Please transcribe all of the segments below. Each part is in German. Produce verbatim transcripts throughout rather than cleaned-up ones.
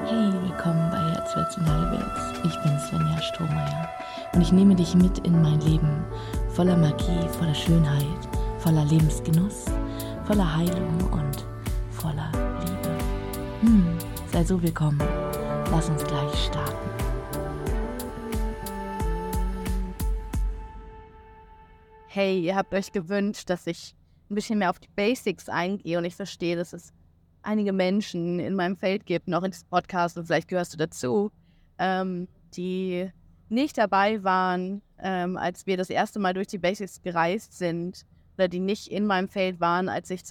Hey, willkommen bei Herzwärts und Halbwärts. Ich bin Svenja Strohmeier und ich nehme dich mit in mein Leben voller Magie, voller Schönheit, voller Lebensgenuss, voller Heilung und voller Liebe. Hm, sei so willkommen. Lass uns gleich starten. Hey, ihr habt euch gewünscht, dass ich ein bisschen mehr auf die Basics eingehe und ich verstehe, dass es einige Menschen in meinem Feld gibt, noch in diesem Podcast, und vielleicht gehörst du dazu, ähm, die nicht dabei waren, ähm, als wir das erste Mal durch die Basics gereist sind, oder die nicht in meinem Feld waren, als ich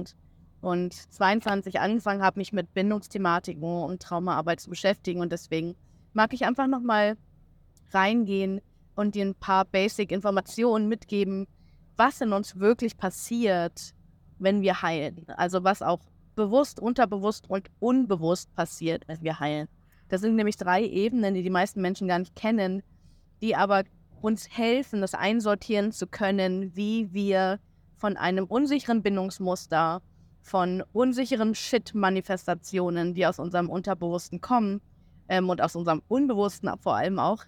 zweitausendzweiundzwanzig angefangen habe, mich mit Bindungsthematiken und Traumaarbeit zu beschäftigen. Und deswegen mag ich einfach nochmal reingehen und dir ein paar Basic-Informationen mitgeben, was in uns wirklich passiert, wenn wir heilen. Also was auch bewusst, unterbewusst und unbewusst passiert, wenn wir heilen. Das sind nämlich drei Ebenen, die die meisten Menschen gar nicht kennen, die aber uns helfen, das einsortieren zu können, wie wir von einem unsicheren Bindungsmuster, von unsicheren Shit-Manifestationen, die aus unserem Unterbewussten kommen, ähm, und aus unserem Unbewussten vor allem auch,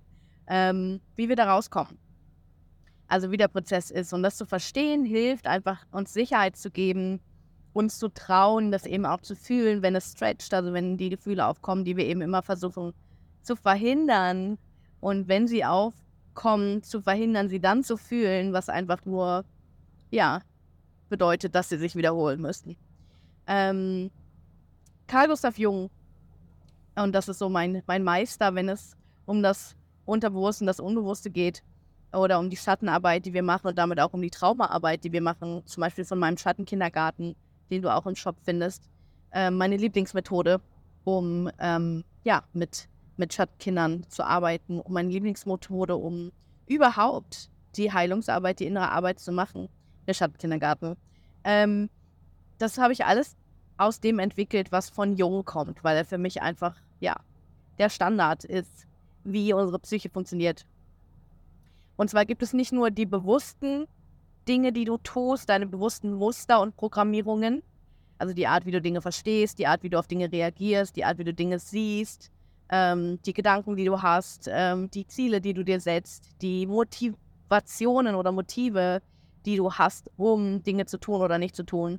ähm, wie wir da rauskommen. Also wie der Prozess ist. Und das zu verstehen, hilft einfach, uns Sicherheit zu geben, uns zu trauen, das eben auch zu fühlen, wenn es stretcht, also wenn die Gefühle aufkommen, die wir eben immer versuchen zu verhindern. Und wenn sie aufkommen, zu verhindern, sie dann zu fühlen, was einfach nur, ja, bedeutet, dass sie sich wiederholen müssten. Ähm, Carl Gustav Jung, und das ist so mein, mein Meister, wenn es um das Unterbewusste und das Unbewusste geht, oder um die Schattenarbeit, die wir machen, und damit auch um die Traumaarbeit, die wir machen, zum Beispiel von meinem Schattenkindergarten, den du auch im Shop findest. Äh, meine Lieblingsmethode, um ähm, ja, mit, mit Schattenkindern zu arbeiten, um meine Lieblingsmethode, um überhaupt die Heilungsarbeit, die innere Arbeit zu machen, der Schattenkindergarten. Ähm, das habe ich alles aus dem entwickelt, was von Jung kommt, weil er für mich einfach, ja, der Standard ist, wie unsere Psyche funktioniert. Und zwar gibt es nicht nur die bewussten Dinge, die du tust, deine bewussten Muster und Programmierungen, also die Art, wie du Dinge verstehst, die Art, wie du auf Dinge reagierst, die Art, wie du Dinge siehst, ähm, die Gedanken, die du hast, ähm, die Ziele, die du dir setzt, die Motivationen oder Motive, die du hast, um Dinge zu tun oder nicht zu tun.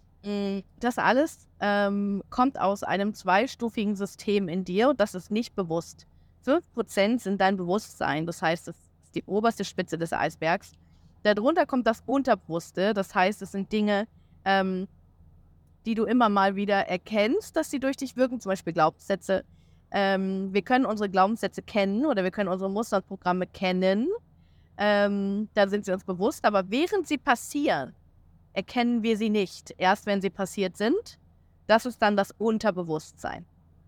Das alles ähm, kommt aus einem zweistufigen System in dir, und das ist nicht bewusst. fünf Prozent sind dein Bewusstsein, das heißt, das ist die oberste Spitze des Eisbergs. Darunter kommt das Unterbewusste, das heißt, es sind Dinge, ähm, die du immer mal wieder erkennst, dass sie durch dich wirken, zum Beispiel Glaubenssätze. Ähm, wir können unsere Glaubenssätze kennen oder wir können unsere Muster und Programme kennen, ähm, da sind sie uns bewusst, aber während sie passieren, erkennen wir sie nicht. Erst wenn sie passiert sind, das ist dann das Unterbewusstsein.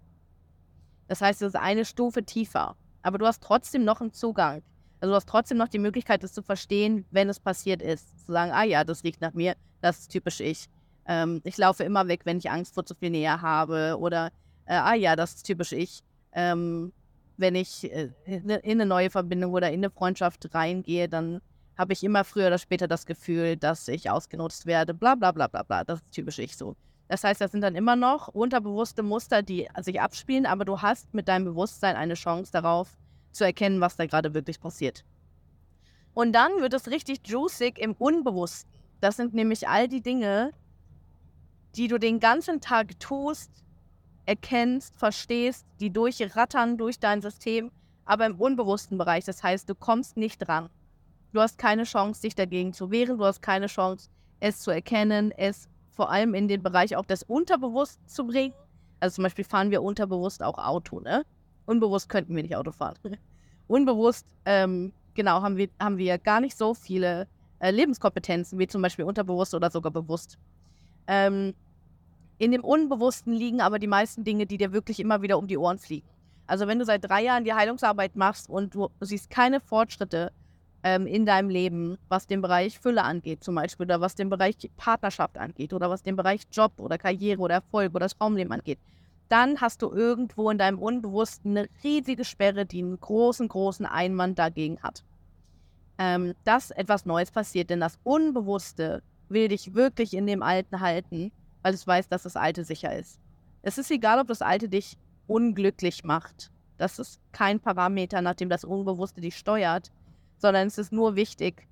Das heißt, es ist eine Stufe tiefer. Aber du hast trotzdem noch einen Zugang. Also du hast trotzdem noch die Möglichkeit, das zu verstehen, wenn es passiert ist. Zu sagen, ah ja, das liegt nach mir, das ist typisch ich. Ähm, ich laufe immer weg, wenn ich Angst vor zu viel Nähe habe. Oder, äh, ah ja, das ist typisch ich. Ähm, wenn ich äh, in eine neue Verbindung oder in eine Freundschaft reingehe, dann habe ich immer früher oder später das Gefühl, dass ich ausgenutzt werde, bla bla bla bla bla. Das ist typisch ich so. Das heißt, das sind dann immer noch unterbewusste Muster, die sich abspielen, aber du hast mit deinem Bewusstsein eine Chance darauf, zu erkennen, was da gerade wirklich passiert. Und dann wird es richtig juicig im Unbewussten. Das sind nämlich all die Dinge, die du den ganzen Tag tust, erkennst, verstehst, die durchrattern durch dein System, aber im unbewussten Bereich. Das heißt, du kommst nicht dran. Du hast keine Chance, dich dagegen zu wehren. Du hast keine Chance, es zu erkennen, es vor allem in den Bereich auch des Unterbewussten zu bringen. Also zum Beispiel fahren wir unterbewusst auch Auto, ne? Unbewusst könnten wir nicht Auto fahren. Unbewusst, ähm, genau, haben wir, haben wir gar nicht so viele äh, Lebenskompetenzen, wie zum Beispiel unterbewusst oder sogar bewusst. Ähm, in dem Unbewussten liegen aber die meisten Dinge, die dir wirklich immer wieder um die Ohren fliegen. Also wenn du seit drei Jahren die Heilungsarbeit machst und du siehst keine Fortschritte ähm, in deinem Leben, was den Bereich Fülle angeht zum Beispiel, oder was den Bereich Partnerschaft angeht, oder was den Bereich Job oder Karriere oder Erfolg oder Traumleben angeht, dann hast du irgendwo in deinem Unbewussten eine riesige Sperre, die einen großen, großen Einwand dagegen hat. Ähm, dass etwas Neues passiert, denn das Unbewusste will dich wirklich in dem Alten halten, weil es weiß, dass das Alte sicher ist. Es ist egal, ob das Alte dich unglücklich macht. Das ist kein Parameter, nach dem das Unbewusste dich steuert, sondern es ist nur wichtig,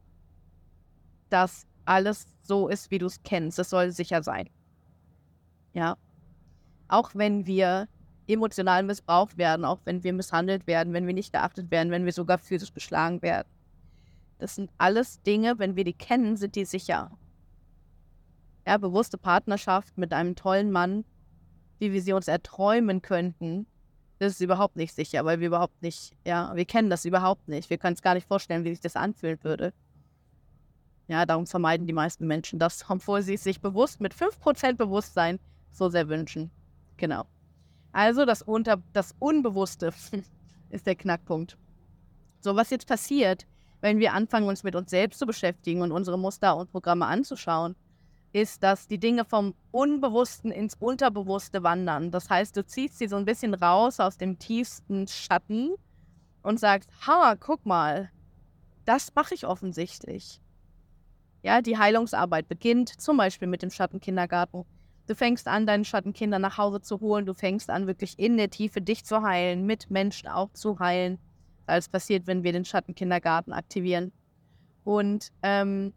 dass alles so ist, wie du es kennst. Es soll sicher sein. Ja. Auch wenn wir emotional missbraucht werden, auch wenn wir misshandelt werden, wenn wir nicht geachtet werden, wenn wir sogar physisch geschlagen werden. Das sind alles Dinge, wenn wir die kennen, sind die sicher. Ja, bewusste Partnerschaft mit einem tollen Mann, wie wir sie uns erträumen könnten, das ist überhaupt nicht sicher, weil wir überhaupt nicht, ja, wir kennen das überhaupt nicht. Wir können es gar nicht vorstellen, wie sich das anfühlen würde. Ja, darum vermeiden die meisten Menschen das, obwohl sie es sich bewusst mit fünf Prozent Bewusstsein so sehr wünschen. Genau. Also das, Unter das Unbewusste ist der Knackpunkt. So, was jetzt passiert, wenn wir anfangen, uns mit uns selbst zu beschäftigen und unsere Muster und Programme anzuschauen, ist, dass die Dinge vom Unbewussten ins Unterbewusste wandern. Das heißt, du ziehst sie so ein bisschen raus aus dem tiefsten Schatten und sagst, ha, guck mal, das mache ich offensichtlich. Ja, die Heilungsarbeit beginnt zum Beispiel mit dem Schattenkindergarten. Du fängst an, deine Schattenkinder nach Hause zu holen. Du fängst an, wirklich in der Tiefe dich zu heilen, mit Menschen auch zu heilen. Alles passiert, wenn wir den Schattenkindergarten aktivieren. Und ähm,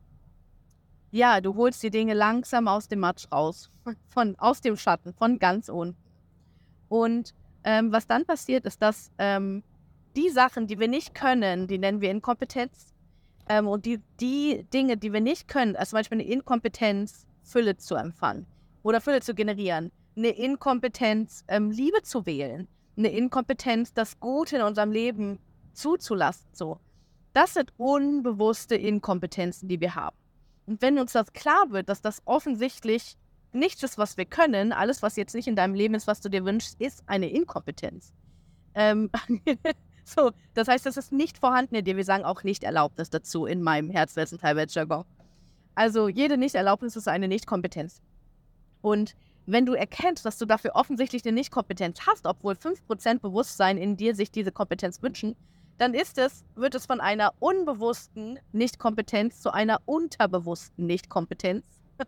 ja, du holst die Dinge langsam aus dem Matsch raus, von, aus dem Schatten, von ganz unten. Und ähm, was dann passiert, ist, dass ähm, die Sachen, die wir nicht können, die nennen wir Inkompetenz. Ähm, und die, die Dinge, die wir nicht können, also zum Beispiel eine Inkompetenz, Fülle zu empfangen oder Fülle zu generieren, eine Inkompetenz, ähm, Liebe zu wählen, eine Inkompetenz, das Gute in unserem Leben zuzulassen. So. Das sind unbewusste Inkompetenzen, die wir haben. Und wenn uns das klar wird, dass das offensichtlich nichts ist, was wir können, alles, was jetzt nicht in deinem Leben ist, was du dir wünschst, ist eine Inkompetenz. Ähm, so, das heißt, das ist nicht vorhanden in dir. Wir sagen auch Nicht-Erlaubnis dazu in meinem Herzwesen-Teilwelt-Jargon. Also jede Nicht-Erlaubnis ist eine Nicht-Kompetenz. Und wenn du erkennst, dass du dafür offensichtlich eine Nicht-Kompetenz hast, obwohl fünf Prozent Bewusstsein in dir sich diese Kompetenz wünschen, dann ist es, wird es von einer unbewussten Nicht-Kompetenz zu einer unterbewussten Nicht-Kompetenz.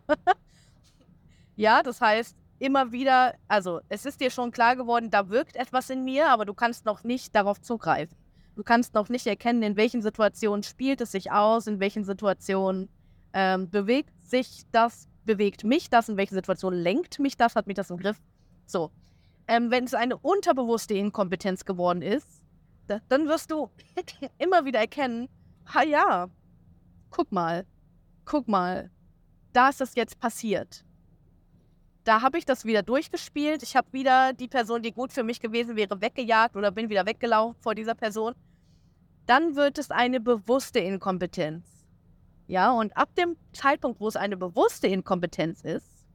Ja, das heißt, immer wieder, also es ist dir schon klar geworden, da wirkt etwas in mir, aber du kannst noch nicht darauf zugreifen. Du kannst noch nicht erkennen, in welchen Situationen spielt es sich aus, in welchen Situationen ähm, bewegt sich das, bewegt mich das, in welchen Situationen lenkt mich das, hat mich das im Griff. So, ähm, wenn es eine unterbewusste Inkompetenz geworden ist, da, dann wirst du immer wieder erkennen, ha ja, guck mal, guck mal, da ist das jetzt passiert. Da habe ich das wieder durchgespielt. Ich habe wieder die Person, die gut für mich gewesen wäre, weggejagt oder bin wieder weggelaufen vor dieser Person. Dann wird es eine bewusste Inkompetenz. Ja, und ab dem Zeitpunkt, wo es eine bewusste Inkompetenz ist,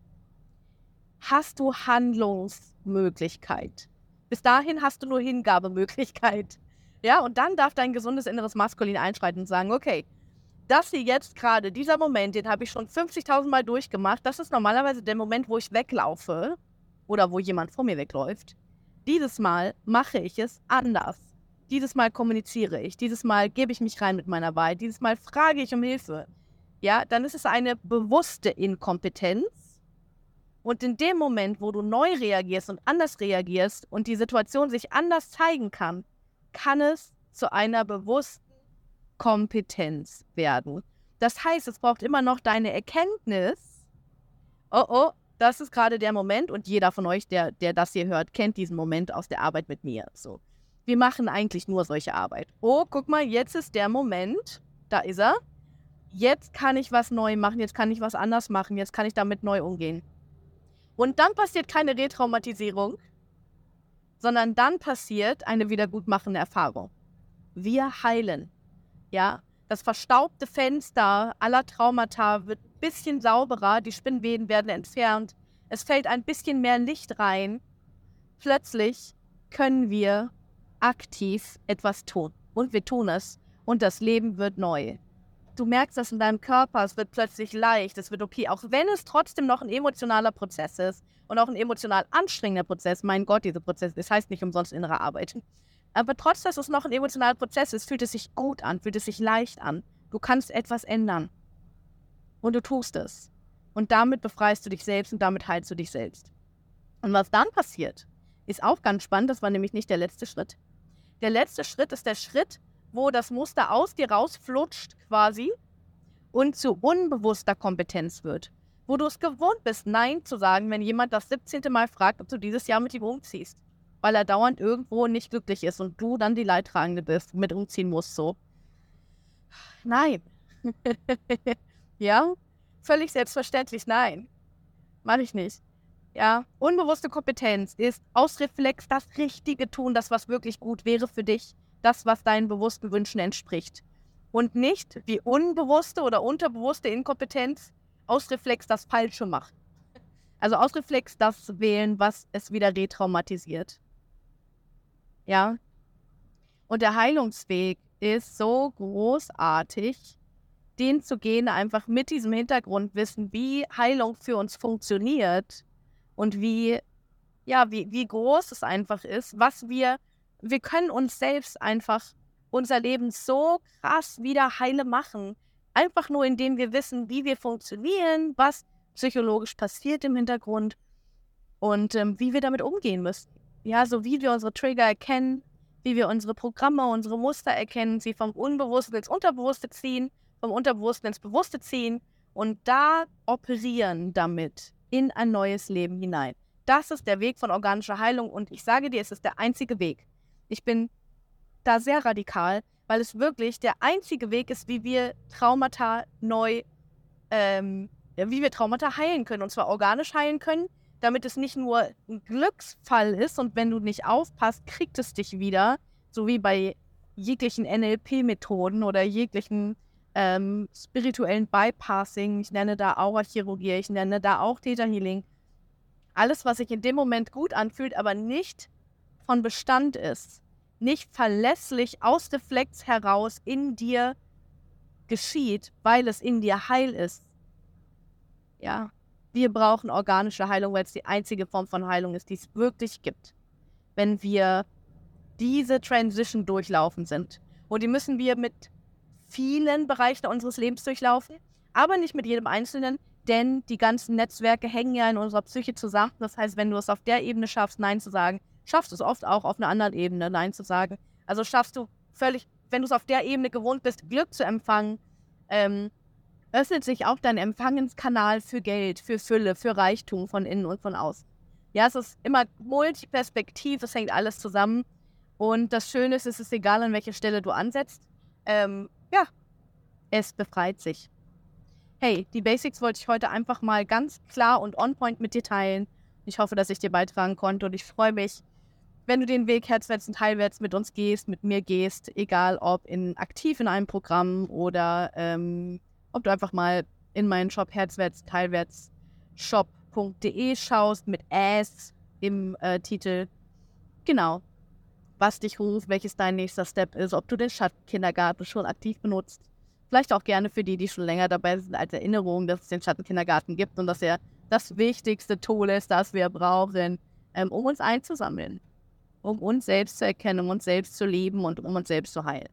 hast du Handlungsmöglichkeit. Bis dahin hast du nur Hingabemöglichkeit. Ja, und dann darf dein gesundes inneres Maskulin einschreiten und sagen, okay, das hier jetzt gerade, dieser Moment, den habe ich schon fünfzigtausend Mal durchgemacht. Das ist normalerweise der Moment, wo ich weglaufe oder wo jemand vor mir wegläuft. Dieses Mal mache ich es anders. Dieses Mal kommuniziere ich. Dieses Mal gebe ich mich rein mit meiner Wahrheit. Dieses Mal frage ich um Hilfe. Ja, dann ist es eine bewusste Inkompetenz. Und in dem Moment, wo du neu reagierst und anders reagierst und die Situation sich anders zeigen kann, kann es zu einer bewussten Kompetenz werden. Das heißt, es braucht immer noch deine Erkenntnis, oh oh, das ist gerade der Moment und jeder von euch, der, der das hier hört, kennt diesen Moment aus der Arbeit mit mir. So. Wir machen eigentlich nur solche Arbeit. Oh, guck mal, jetzt ist der Moment, da ist er. Jetzt kann ich was neu machen, jetzt kann ich was anders machen, jetzt kann ich damit neu umgehen. Und dann passiert keine Retraumatisierung, sondern dann passiert eine wiedergutmachende Erfahrung. Wir heilen. Ja, das verstaubte Fenster aller Traumata wird ein bisschen sauberer, die Spinnweben werden entfernt, es fällt ein bisschen mehr Licht rein. Plötzlich können wir aktiv etwas tun. Und wir tun es. Und das Leben wird neu. Du merkst das in deinem Körper, es wird plötzlich leicht, es wird okay, auch wenn es trotzdem noch ein emotionaler Prozess ist und auch ein emotional anstrengender Prozess. Mein Gott, dieser Prozess, das heißt nicht umsonst innere Arbeit. Aber trotz, dass es noch ein emotionaler Prozess ist, fühlt es sich gut an, fühlt es sich leicht an. Du kannst etwas ändern. Und du tust es. Und damit befreist du dich selbst und damit heilst du dich selbst. Und was dann passiert, ist auch ganz spannend. Das war nämlich nicht der letzte Schritt. Der letzte Schritt ist der Schritt, wo das Muster aus dir rausflutscht quasi und zu unbewusster Kompetenz wird. Wo du es gewohnt bist, Nein zu sagen, wenn jemand das siebzehnte Mal fragt, ob du dieses Jahr mit ihm umziehst. Weil er dauernd irgendwo nicht glücklich ist und du dann die Leidtragende bist, mit umziehen musst so. Nein. Ja, völlig selbstverständlich nein. Mach ich nicht. Ja, unbewusste Kompetenz ist aus Reflex das Richtige tun, das, was wirklich gut wäre für dich, das, was deinen bewussten Wünschen entspricht. Und nicht wie unbewusste oder unterbewusste Inkompetenz aus Reflex das Falsche machen. Also aus Reflex das wählen, was es wieder retraumatisiert. Ja. Und der Heilungsweg ist so großartig, den zu gehen, einfach mit diesem Hintergrundwissen, wie Heilung für uns funktioniert und wie, ja, wie, wie groß es einfach ist, was wir, wir können uns selbst einfach unser Leben so krass wieder heile machen. Einfach nur, indem wir wissen, wie wir funktionieren, was psychologisch passiert im Hintergrund und ähm, wie wir damit umgehen müssen. Ja, so wie wir unsere Trigger erkennen, wie wir unsere Programme, unsere Muster erkennen, sie vom Unbewussten ins Unterbewusste ziehen, vom Unterbewussten ins Bewusste ziehen und da operieren damit in ein neues Leben hinein. Das ist der Weg von organischer Heilung und ich sage dir, es ist der einzige Weg. Ich bin da sehr radikal, weil es wirklich der einzige Weg ist, wie wir Traumata neu, ähm, wie wir Traumata heilen können und zwar organisch heilen können, damit es nicht nur ein Glücksfall ist und wenn du nicht aufpasst, kriegt es dich wieder, so wie bei jeglichen N L P-Methoden oder jeglichen ähm, spirituellen Bypassing, ich nenne da Aurachirurgie, ich nenne da auch Theta Healing. Alles, was sich in dem Moment gut anfühlt, aber nicht von Bestand ist, nicht verlässlich aus Reflex heraus in dir geschieht, weil es in dir heil ist. Ja, wir brauchen organische Heilung, weil es die einzige Form von Heilung ist, die es wirklich gibt. Wenn wir diese Transition durchlaufen sind. Und die müssen wir mit vielen Bereichen unseres Lebens durchlaufen, aber nicht mit jedem Einzelnen, denn die ganzen Netzwerke hängen ja in unserer Psyche zusammen. Das heißt, wenn du es auf der Ebene schaffst, Nein zu sagen, schaffst du es oft auch auf einer anderen Ebene, Nein zu sagen. Also schaffst du völlig, wenn du es auf der Ebene gewohnt bist, Glück zu empfangen, ähm, öffnet sich auch dein Empfangenskanal für Geld, für Fülle, für Reichtum von innen und von außen. Ja, es ist immer multiperspektiv, es hängt alles zusammen. Und das Schöne ist, es ist egal, an welcher Stelle du ansetzt. Ähm, ja, es befreit sich. Hey, die Basics wollte ich heute einfach mal ganz klar und on point mit dir teilen. Ich hoffe, dass ich dir beitragen konnte und ich freue mich, wenn du den Weg herzwärts und heilwärts mit uns gehst, mit mir gehst, egal ob in aktiv in einem Programm oder ähm, ob du einfach mal in meinen Shop herzwärts, teilwärts shop punkt de schaust mit Ass im äh, Titel. Genau, was dich ruft, welches dein nächster Step ist, ob du den Schattenkindergarten schon aktiv benutzt. Vielleicht auch gerne für die, die schon länger dabei sind, als Erinnerung, dass es den Schattenkindergarten gibt und dass er das wichtigste Tool ist, das wir brauchen, ähm, um uns einzusammeln, um uns selbst zu erkennen, um uns selbst zu lieben und um uns selbst zu heilen.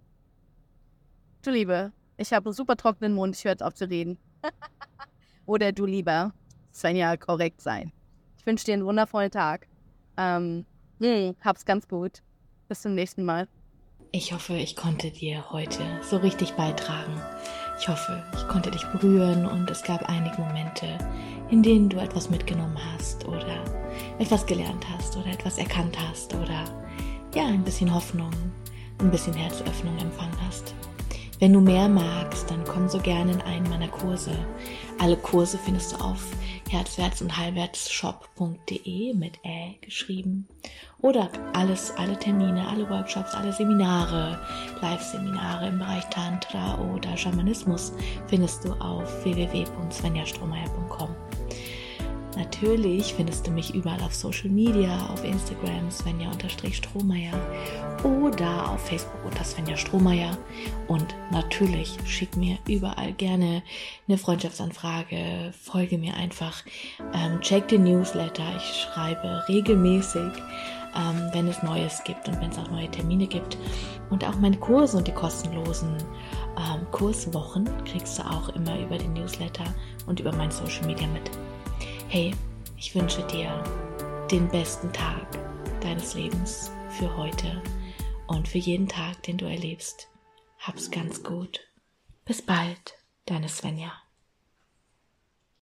Du Liebe, ich habe einen super trockenen Mund, ich höre jetzt auf zu reden. Oder du Lieber, Svenja, korrekt sein. Ich wünsche dir einen wundervollen Tag. Ähm, mh, hab's ganz gut. Bis zum nächsten Mal. Ich hoffe, ich konnte dir heute so richtig beitragen. Ich hoffe, ich konnte dich berühren und es gab einige Momente, in denen du etwas mitgenommen hast oder etwas gelernt hast oder etwas erkannt hast oder ja, ein bisschen Hoffnung, ein bisschen Herzöffnung empfangen hast. Wenn du mehr magst, dann komm so gerne in einen meiner Kurse. Alle Kurse findest du auf herzwärts und heilwärts shop punkt de mit Ä geschrieben. Oder alles, alle Termine, alle Workshops, alle Seminare, Live-Seminare im Bereich Tantra oder Schamanismus findest du auf w w w punkt svenja strohmeier punkt com. Natürlich findest du mich überall auf Social Media, auf Instagram Svenja-Strohmeier oder auf Facebook unter Svenja Strohmeier. Und natürlich schick mir überall gerne eine Freundschaftsanfrage, folge mir einfach, ähm, check den Newsletter, ich schreibe regelmäßig, ähm, wenn es Neues gibt und wenn es auch neue Termine gibt. Und auch meine Kurse und die kostenlosen ähm, Kurswochen kriegst du auch immer über den Newsletter und über mein Social Media mit. Hey, ich wünsche dir den besten Tag deines Lebens für heute und für jeden Tag, den du erlebst. Hab's ganz gut. Bis bald, deine Svenja.